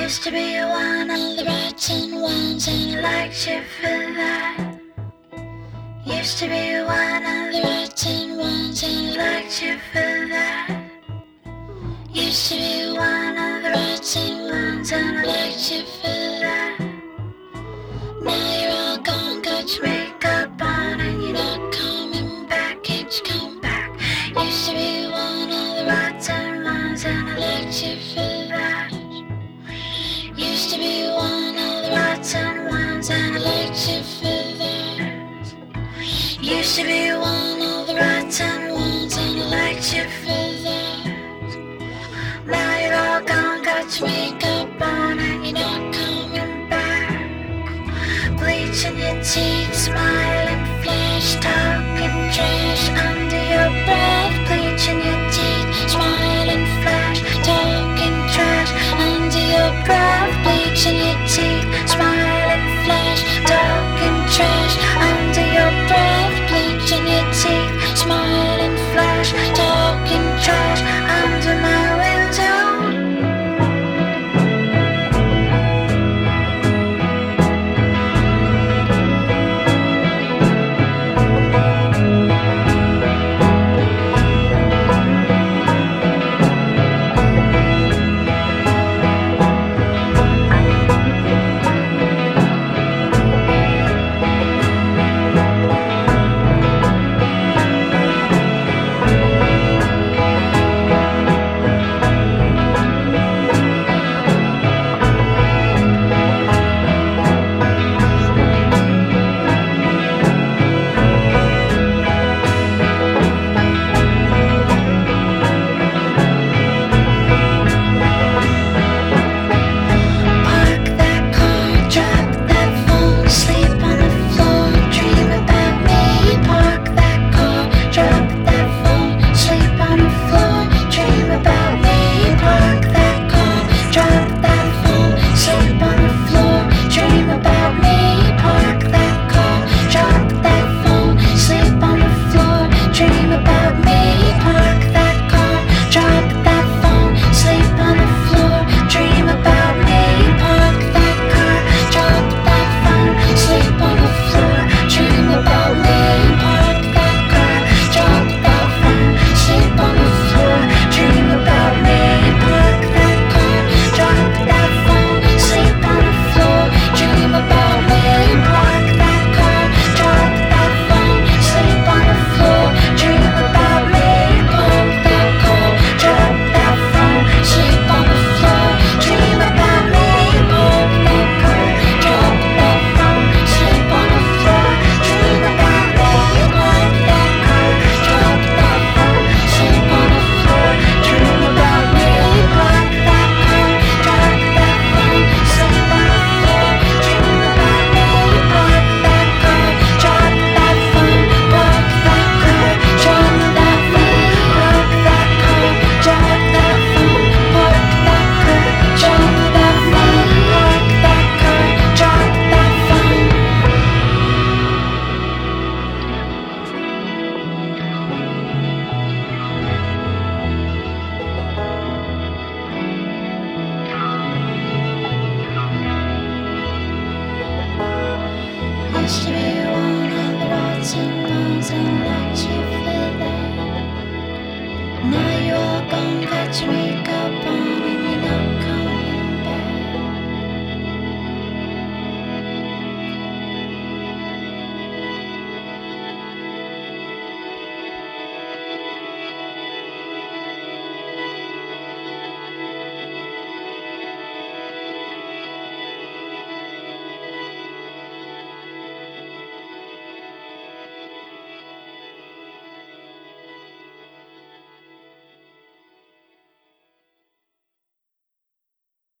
Used to be one of the rotten ones, and I liked you for that. Used to be one of the rotten ones, and I liked you for that. Used to be one of the rotten ones, and I liked you for that. Now you're all gone, got your makeup on, and you're not coming back. Can't you come back? Used to be one of the rotten ones, and I liked you for that. Used to be one of the rotten ones, and I liked you for that. Used to be one of the rotten ones, and I liked you for that. Now you're all gone, got your makeup on, and you're not coming back. Bleaching your teeth, smiling, flash, talking trash under your breath. Bleaching your teeth, smiling, flash, talking trash under your breath. Bleaching your teeth, smiling, flash, talking trash under your breath. Bleaching your teeth, smiling, flash, talking trash under my window. Used to be one of the rotten ones, and I liked you for that. Now